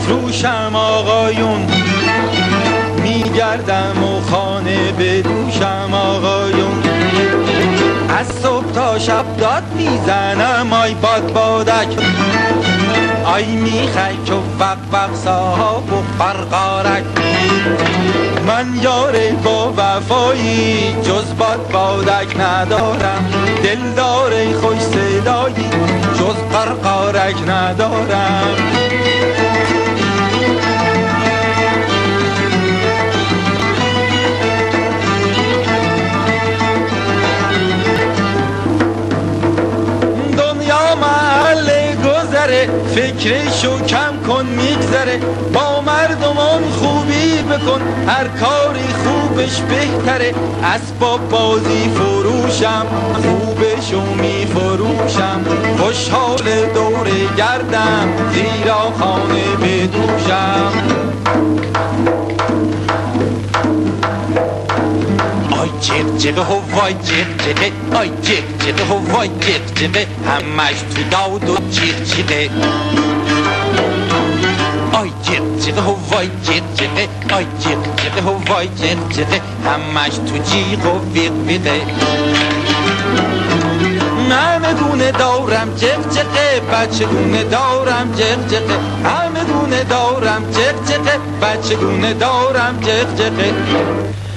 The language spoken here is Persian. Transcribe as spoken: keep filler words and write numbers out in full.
روشم آقایون، میگردم و خانه بدوشم آقایون. از صبح تا شب داد میزنم آی باد بادک، آی میخک و وق وق صاحب و قرقارک. من یار با وفایی جز باد بادک ندارم، دلدار خوش صدایی جز قرقارک ندارم. دنیا محل گذره، فکرشو کم کن میگذره. با مردمان خوبی بکن، هر کاری خوبش بهتره. اسباب بازی فروشم، خوبشو میفروشم. خوشحال دوره گردم، زیرا خانه بدوشم. آی جیغ جیغه هوای جیغ جیغه، آی جیغ جیغه هوای جیغ جیغه، همش تو داد و جیغ جیغه. آی جیغ جیغه هوای جیغ جیغه، آی جیغ جیغه هوای جیغ جیغه، همش تو جیغ و ویغ ویغه. همه دونه دارم جیغ جیغه، بچه دونه دارم جیغ جیغه. همه دونه دارم جیغ جیغه، بچه دونه دارم جیغ جیغه.